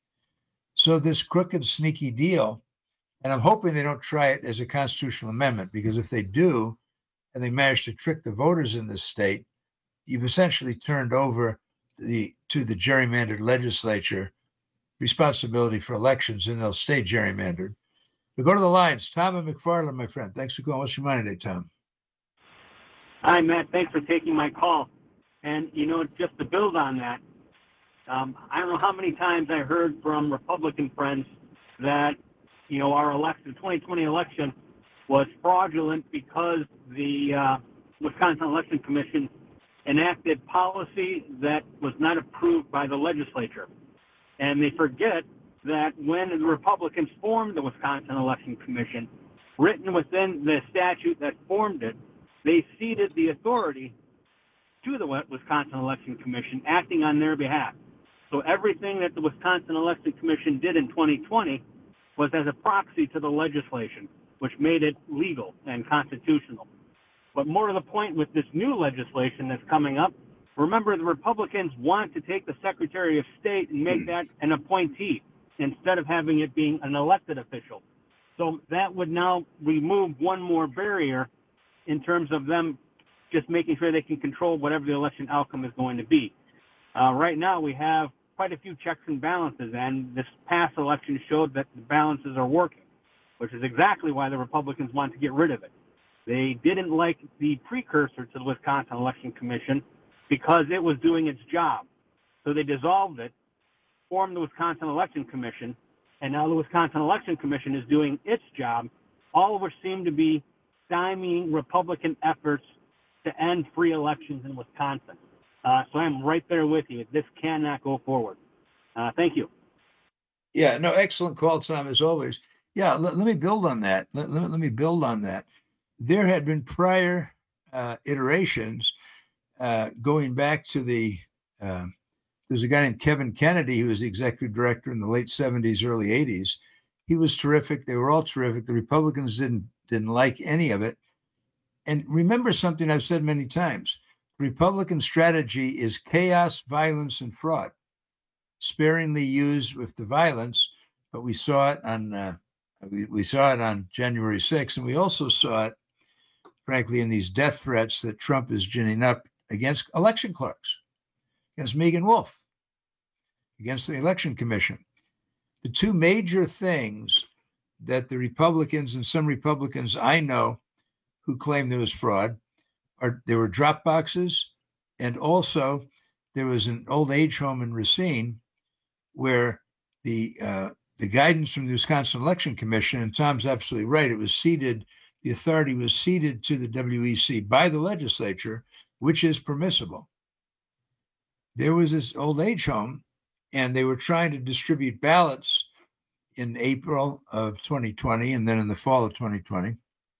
[SPEAKER 19] So this crooked, sneaky deal, and I'm hoping they don't try it as a constitutional amendment, because if they do, and they manage to trick the voters in this state, you've essentially turned over to the gerrymandered legislature responsibility for elections, and they'll stay gerrymandered. We go to the lines. Tom and McFarland, my friend. Thanks for calling. What's your mind today, Tom?
[SPEAKER 6] Hi, Matt. Thanks for taking my call. And, just to build on that, I don't know how many times I heard from Republican friends that, our election, 2020 election was fraudulent because the Wisconsin Election Commission enacted policy that was not approved by the legislature. And they forget that when the Republicans formed the Wisconsin Election Commission, written within the statute that formed it, they ceded the authority to the Wisconsin Election Commission, acting on their behalf. So everything that the Wisconsin Election Commission did in 2020 was as a proxy to the legislation, which made it legal and constitutional. But more to the point, with this new legislation that's coming up, remember the Republicans want to take the Secretary of State and make that an appointee instead of having it being an elected official. So that would now remove one more barrier in terms of them just making sure they can control whatever the election outcome is going to be. Right now we have quite a few checks and balances, and this past election showed that the balances are working, which is exactly why the Republicans want to get rid of it. They didn't like the precursor to the Wisconsin Election Commission because it was doing its job. So they dissolved it, formed the Wisconsin Election Commission, and now the Wisconsin Election Commission is doing its job, all of which seem to be stymieing Republican efforts to end free elections in Wisconsin. So I'm right there with you. This cannot go forward. Thank you.
[SPEAKER 19] Yeah, no, excellent call, Tom, as always. Yeah, let me build on that. Let me build on that. There had been prior iterations going back to there's a guy named Kevin Kennedy who was the executive director in the late 70s, early 80s. He was terrific. They were all terrific. The Republicans didn't like any of it. And remember something I've said many times. Republican strategy is chaos, violence, and fraud, sparingly used with the violence, but we saw it on we saw it on January 6th, and we also saw it, frankly, in these death threats that Trump is ginning up against election clerks, against Megan Wolf, against the Election Commission. The two major things that the Republicans and some Republicans I know who claim there was fraud there were drop boxes, and also there was an old age home in Racine where the guidance from the Wisconsin Election Commission, and Tom's absolutely right, it was ceded, the authority was ceded to the WEC by the legislature, which is permissible. There was this old age home, and they were trying to distribute ballots in April of 2020 and then in the fall of 2020.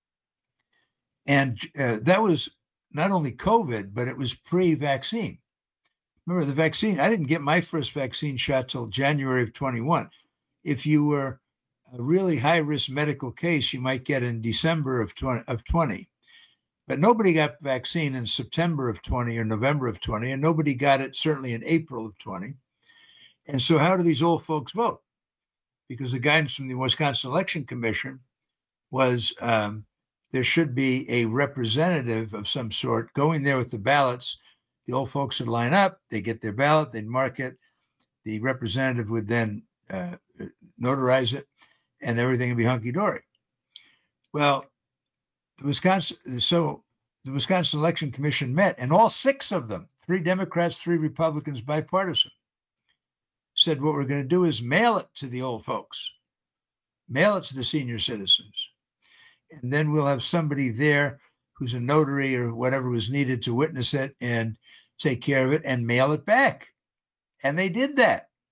[SPEAKER 19] And that was not only COVID, but it was pre-vaccine. Remember the vaccine, I didn't get my first vaccine shot till January of 21. If you were a really high-risk medical case, you might get in December of 20. But nobody got vaccine in September of 20 or November of 20, and nobody got it certainly in April of 20. And so how do these old folks vote? Because the guidance from the Wisconsin Election Commission was there should be a representative of some sort going there with the ballots. The old folks would line up, they get their ballot, they'd mark it. The representative would then notarize it, and everything would be hunky-dory. Well, the Wisconsin Election Commission met, and all 6 of them, 3 Democrats, 3 Republicans, bipartisan, said what we're going to do is mail it to the old folks, mail it to the senior citizens. And then we'll have somebody there who's a notary or whatever was needed to witness it and take care of it and mail it back. And they did that.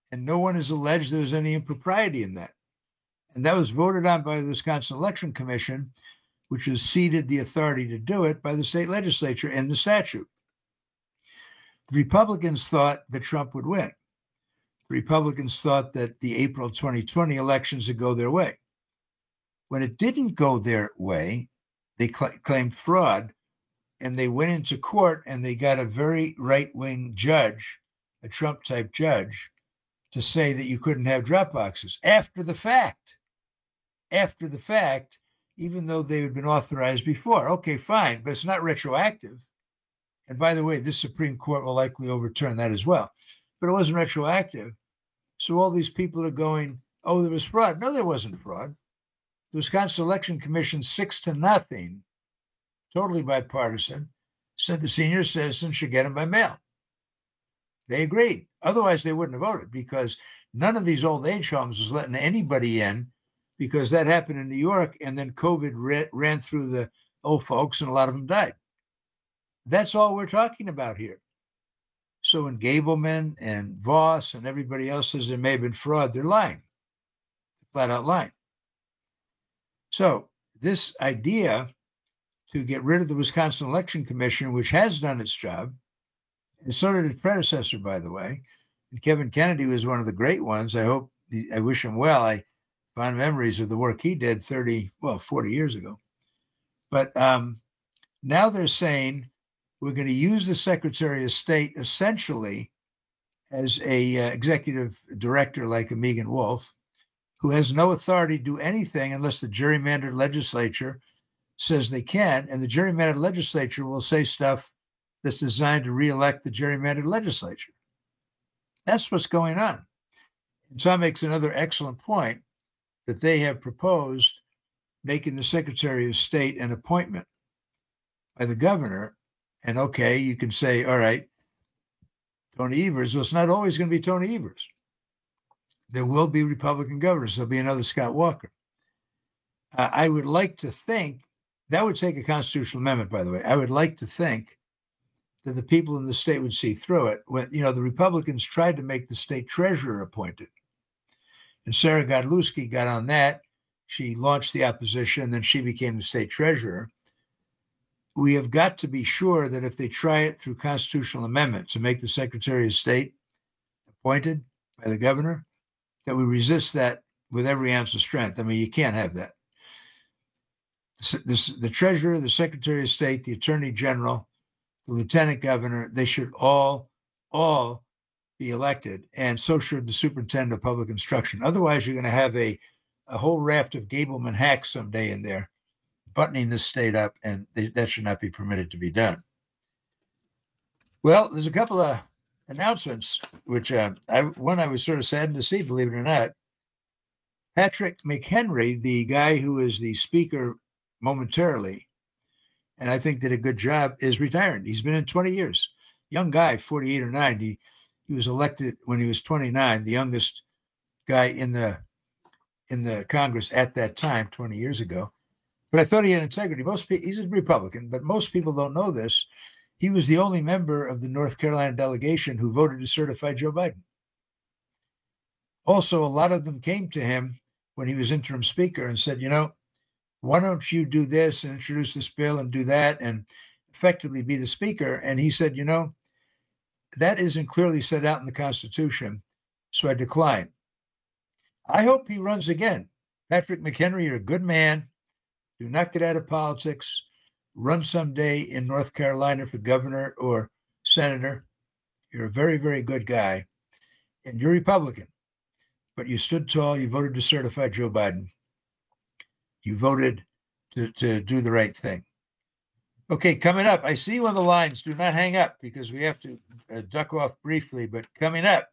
[SPEAKER 19] And no one has alleged there was any impropriety in that. And that was voted on by the Wisconsin Election Commission, which has ceded the authority to do it by the state legislature in the statute. The Republicans thought that Trump would win. The Republicans thought that the April 2020 elections would go their way. When it didn't go their way, they claimed fraud, and they went into court and they got a very right-wing judge, a Trump-type judge, to say that you couldn't have drop boxes after the fact. After the fact, even though they had been authorized before. Okay, fine, but it's not retroactive. And by the way, this Supreme Court will likely overturn that as well. But it wasn't retroactive. So all these people are going, oh, there was fraud. No, there wasn't fraud. The Wisconsin Election Commission, 6-0, totally bipartisan, said the senior citizens should get them by mail. They agreed. Otherwise, they wouldn't have voted, because none of these old age homes was letting anybody in, because that happened in New York, and then COVID ran through the old folks, and a lot of them died. That's all we're talking about here. So when Gableman and Voss and everybody else says there may have been fraud, they're lying, flat out lying. So this idea to get rid of the Wisconsin Election Commission, which has done its job, and so did its predecessor, by the way, and Kevin Kennedy was one of the great ones. I wish him well. I fond memories of the work he did 40 years ago. But now they're saying we're going to use the Secretary of State essentially as a executive director like a Megan Wolf, who has no authority to do anything unless the gerrymandered legislature says they can, and the gerrymandered legislature will say stuff that's designed to reelect the gerrymandered legislature. That's what's going on. And Tom makes another excellent point, that they have proposed making the Secretary of State an appointment by the governor. And okay, you can say, all right, Tony Evers. Well, it's not always going to be Tony Evers. There will be Republican governors. There'll be another Scott Walker. I would like to think, that would take a constitutional amendment, by the way. I would like to think that the people in the state would see through it. When, the Republicans tried to make the state treasurer appointed. And Sarah Godlewski got on that. She launched the opposition, and then she became the state treasurer. We have got to be sure that if they try it through constitutional amendment to make the Secretary of State appointed by the governor, that we resist that with every ounce of strength. I mean, you can't have that. The treasurer, the Secretary of State, the Attorney General, the Lieutenant Governor, they should all be elected, and so should the Superintendent of Public Instruction. Otherwise, you're going to have a whole raft of Gableman hacks someday in there, buttoning this state up, and that should not be permitted to be done. Well, there's a couple of announcements, which I was sort of saddened to see, believe it or not. Patrick McHenry, the guy who is the speaker momentarily, and I think did a good job, is retiring. He's been in 20 years. Young guy, 48 or 90. He was elected when he was 29, the youngest guy in the Congress at that time, 20 years ago. But I thought he had integrity. He's a Republican, but most people don't know this. He was the only member of the North Carolina delegation who voted to certify Joe Biden. Also, a lot of them came to him when he was interim speaker and said, why don't you do this and introduce this bill and do that and effectively be the speaker? And he said, that isn't clearly set out in the Constitution, so I decline. I hope he runs again. Patrick McHenry, you're a good man. Do not get out of politics. Run someday in North Carolina for governor or senator. You're a very, very good guy. And you're Republican. But you stood tall. You voted to certify Joe Biden. You voted to do the right thing. Okay, coming up, I see you on the lines. Do not hang up because we have to duck off briefly. But coming up,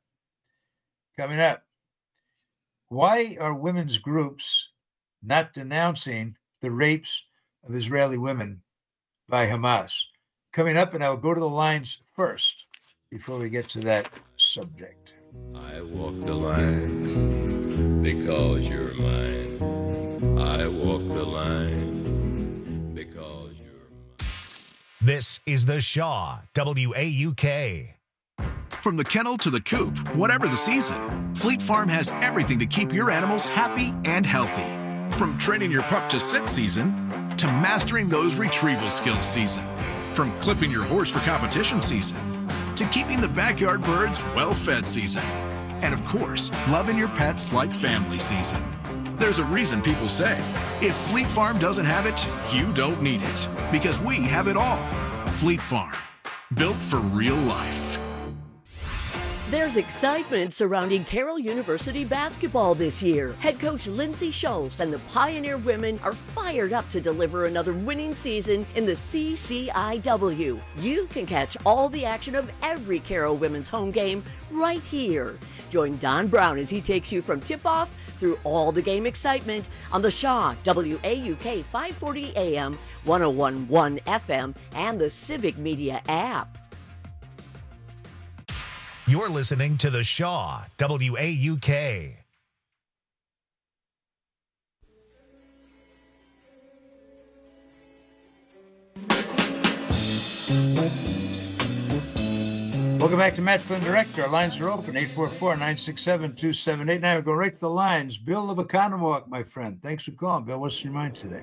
[SPEAKER 19] why are women's groups not denouncing the rapes of Israeli women by Hamas? Coming up, and I will go to the lines first before we get to that subject.
[SPEAKER 14] I walk the line because you're mine. I walk the line because you're mine.
[SPEAKER 1] This is the Shaw WAUK.
[SPEAKER 15] From the kennel to the coop, whatever the season, Fleet Farm has everything to keep your animals happy and healthy. From training your pup to sit season, to mastering those retrieval skills season. From clipping your horse for competition season, to keeping the backyard birds well-fed season. And of course, loving your pets like family season. There's a reason people say, if Fleet Farm doesn't have it, you don't need it. Because we have it all. Fleet Farm, built for real life.
[SPEAKER 16] There's excitement surrounding Carroll University basketball this year. Head coach Lindsay Schultz and the Pioneer women are fired up to deliver another winning season in the CCIW. You can catch all the action of every Carroll women's home game right here. Join Don Brown as he takes you from tip-off through all the game excitement on the Shaw, WAUK 540 AM, 101.1 FM, and the Civic Media app.
[SPEAKER 1] You're listening to the Shaw, WAUK.
[SPEAKER 19] Welcome back to Matt Flynn Direct. Our lines are open, 844-967-2789. Now we'll go right to the lines. Bill of Economwalk, my friend. Thanks for calling. Bill, what's in your mind today?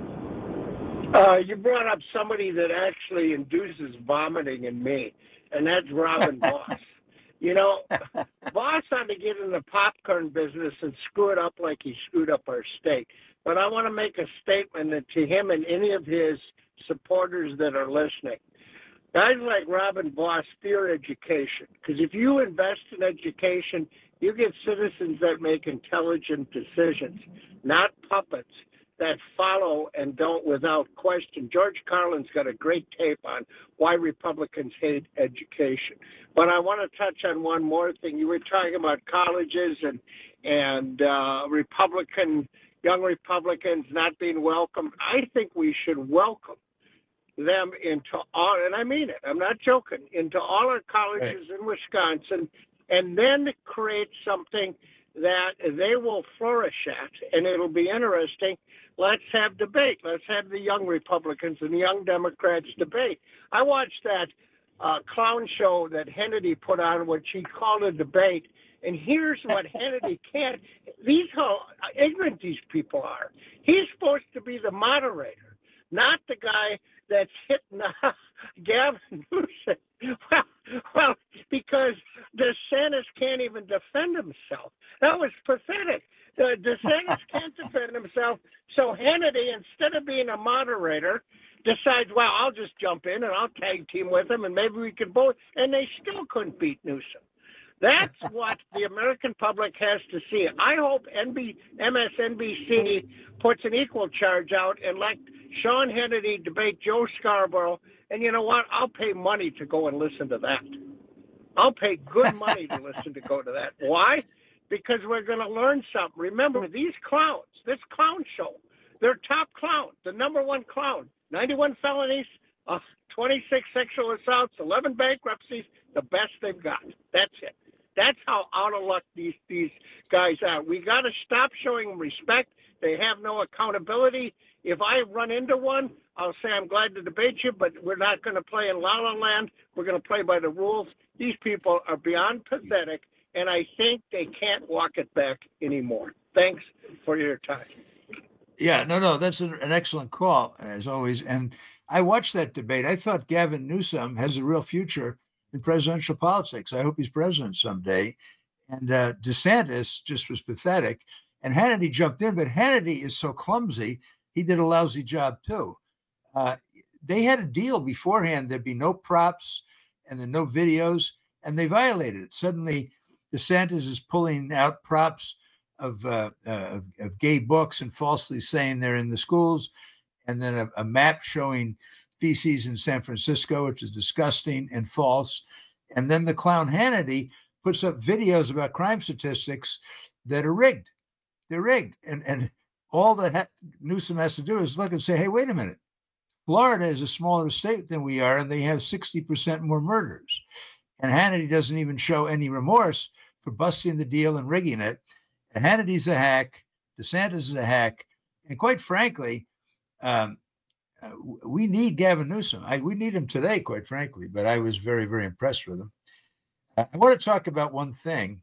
[SPEAKER 17] You brought up somebody that actually induces vomiting in me, and that's Robin Voss. You know, Voss ought to get in the popcorn business and screw it up like he screwed up our state. But I want to make a statement that to him and any of his supporters that are listening. Guys like Robin Voss fear education, because if you invest in education, you get citizens that make intelligent decisions, not puppets that follow and don't without question. George Carlin's got a great tape on why Republicans hate education. But I want to touch on one more thing. You were talking about colleges and young Republicans not being welcome. I think we should welcome them into all, and I mean it, I'm not joking, into all our colleges in Wisconsin, and then create something that they will flourish at, and it'll be interesting. Let's have debate. Let's have the young Republicans and the young Democrats debate. I watched that clown show that Hannity put on, which he called a debate, and here's what Hannity can't. How ignorant these people are. He's supposed to be the moderator, not the guy that's hitting Gavin Newsom. Well, because DeSantis can't even defend himself. That was pathetic. DeSantis can't defend himself, so Hannity, instead of being a moderator, decides, well, I'll just jump in and I'll tag team with him, and maybe we could both, and they still couldn't beat Newsom. That's what the American public has to see. I hope MSNBC puts an equal charge out and let Sean Hannity debate Joe Scarborough, and you know what? I'll pay money to go and listen to that. I'll pay good money to go to that. Why? Because we're going to learn something. Remember, these clowns, this clown show, they're top clown, the number one clown, 91 felonies, 26 sexual assaults, 11 bankruptcies, the best they've got. That's it. That's how out of luck these guys are. We got to stop showing them respect. They have no accountability. If I run into one, I'll say, I'm glad to debate you, but we're not going to play in La La Land. We're going to play by the rules. These people are beyond pathetic, and I think they can't walk it back anymore. Thanks for your time.
[SPEAKER 19] Yeah, no, that's an excellent call, as always. And I watched that debate. I thought Gavin Newsom has a real future in presidential politics. I hope he's president someday. And DeSantis just was pathetic. And Hannity jumped in, but Hannity is so clumsy, he did a lousy job too. They had a deal beforehand. There'd be no props and then no videos, and they violated it. Suddenly, DeSantis is pulling out props of gay books and falsely saying they're in the schools, and then a map showing feces in San Francisco, which is disgusting and false. And then the clown Hannity puts up videos about crime statistics that are rigged. They're rigged. And all that Newsom has to do is look and say, hey, wait a minute. Florida is a smaller state than we are, and they have 60% more murders. And Hannity doesn't even show any remorse for busting the deal and rigging it. And Hannity's a hack. DeSantis is a hack. And quite frankly, we need Gavin Newsom. We need him today, quite frankly, but I was very, very impressed with him. I want to talk about one thing.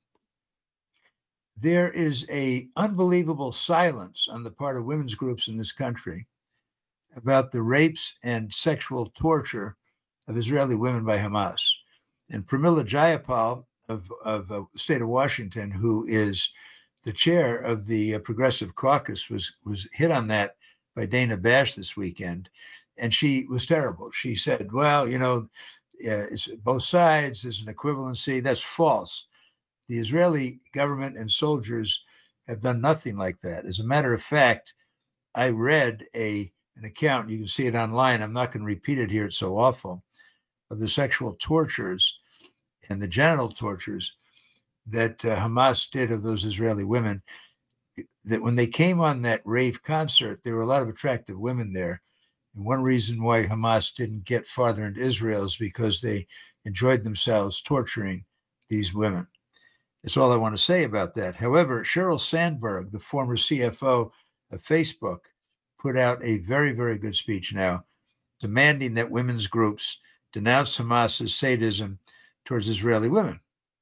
[SPEAKER 19] There is a unbelievable silence on the part of women's groups in this country about the rapes and sexual torture of Israeli women by Hamas. And Pramila Jayapal of the state of Washington, who is the chair of the Progressive Caucus, was hit on that by Dana Bash this weekend. And she was terrible. She said, well, it's both sides, there's an equivalency. That's false. The Israeli government and soldiers have done nothing like that. As a matter of fact, I read an account, you can see it online, I'm not going to repeat it here, it's so awful, of the sexual tortures and the genital tortures that Hamas did of those Israeli women, that when they came on that rave concert, there were a lot of attractive women there. And one reason why Hamas didn't get farther into Israel is because they enjoyed themselves torturing these women. That's all I want to say about that. However, Sheryl Sandberg, the former CFO of Facebook, put out a very, very good speech now, demanding that women's groups denounce Hamas's sadism towards Israeli women.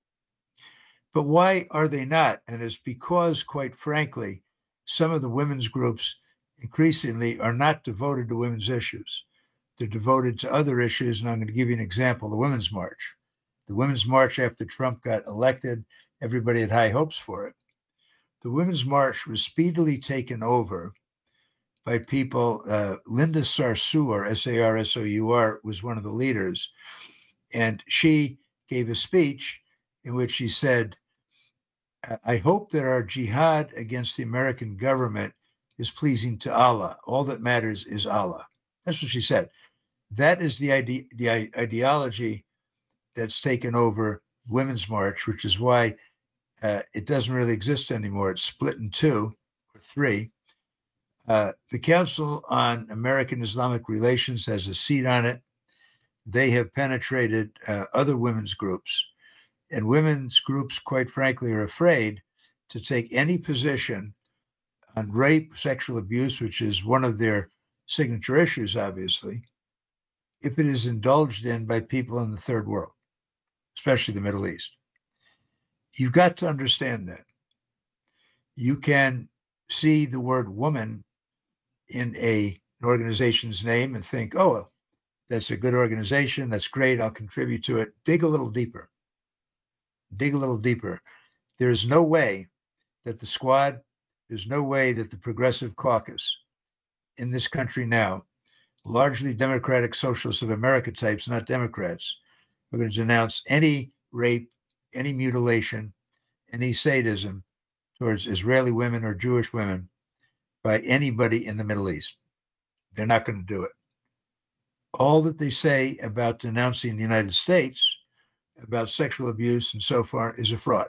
[SPEAKER 19] But why are they not? And it's because, quite frankly, some of the women's groups increasingly are not devoted to women's issues. They're devoted to other issues, and I'm going to give you an example, the Women's March. The Women's March after Trump got elected, everybody had high hopes for it. The Women's March was speedily taken over by people. Linda Sarsour, S-A-R-S-O-U-R, was one of the leaders, and she gave a speech in which she said, I hope that our jihad against the American government is pleasing to Allah. All that matters is Allah. That's what she said. That is the ideology that's taken over Women's March, which is why it doesn't really exist anymore. It's split in two or three. The Council on American Islamic Relations has a seat on it. They have penetrated other women's groups. And women's groups, quite frankly, are afraid to take any position on rape, sexual abuse, which is one of their signature issues, obviously, if it is indulged in by people in the third world, especially the Middle East. You've got to understand that. You can see the word woman in an organization's name and think, oh, that's a good organization. That's great. I'll contribute to it. Dig a little deeper. Dig a little deeper. There is no way that the Squad, there's no way that the Progressive Caucus in this country now, largely Democratic Socialists of America types, not Democrats, are going to denounce any rape, any mutilation, any sadism towards Israeli women or Jewish women by anybody in the Middle East. They're not going to do it. All that they say about denouncing the United States, about sexual abuse and so far, is a fraud.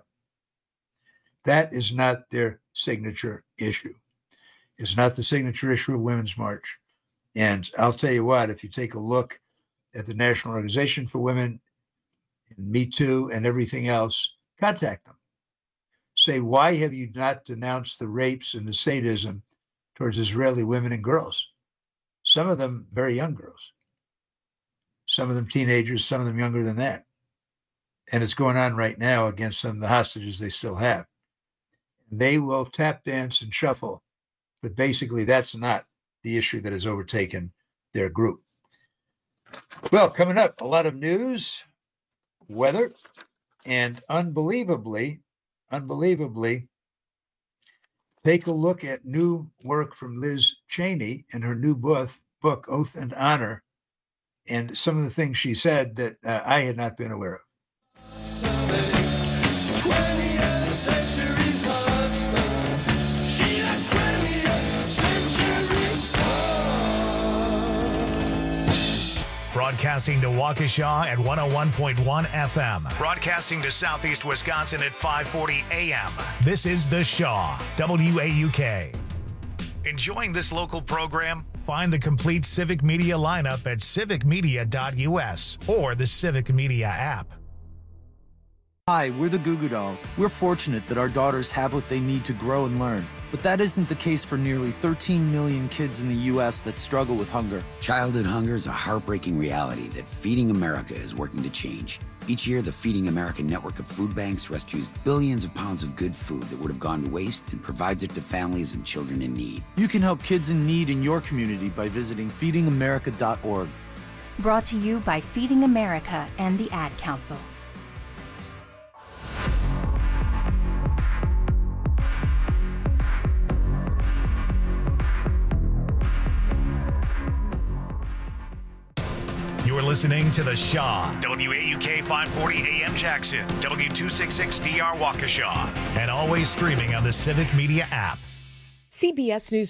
[SPEAKER 19] That is not their signature issue. It's not the signature issue of Women's March. And I'll tell you what, if you take a look at the National Organization for Women, and Me Too and everything else, contact them. Say, why have you not denounced the rapes and the sadism towards Israeli women and girls? Some of them very young girls. Some of them teenagers, some of them younger than that. And it's going on right now against some of the hostages they still have. They will tap dance and shuffle, but basically that's not the issue that has overtaken their group. Well, coming up, a lot of news, weather, and unbelievably, take a look at new work from Liz Cheney and her new book, Oath and Honor, and some of the things she said that I had not been aware of.
[SPEAKER 1] Broadcasting to Waukesha at 101.1 FM. Broadcasting to Southeast Wisconsin at 540 AM. This is The Shaw, WAUK. Enjoying this local program? Find the complete Civic Media lineup at civicmedia.us or the Civic Media app.
[SPEAKER 2] Hi, we're the Goo Goo Dolls. We're fortunate that our daughters have what they need to grow and learn. But that isn't the case for nearly 13 million kids in the U.S. that struggle with hunger.
[SPEAKER 18] Childhood hunger is a heartbreaking reality that Feeding America is working to change. Each year, the Feeding America network of food banks rescues billions of pounds of good food that would have gone to waste and provides it to families and children in need.
[SPEAKER 2] You can help kids in need in your community by visiting feedingamerica.org.
[SPEAKER 20] Brought to you by Feeding America and the Ad Council.
[SPEAKER 1] You're listening to The Shaw, WAUK 540 AM Jackson, W266DR Waukesha, and always streaming on the Civic Media app.
[SPEAKER 21] CBS News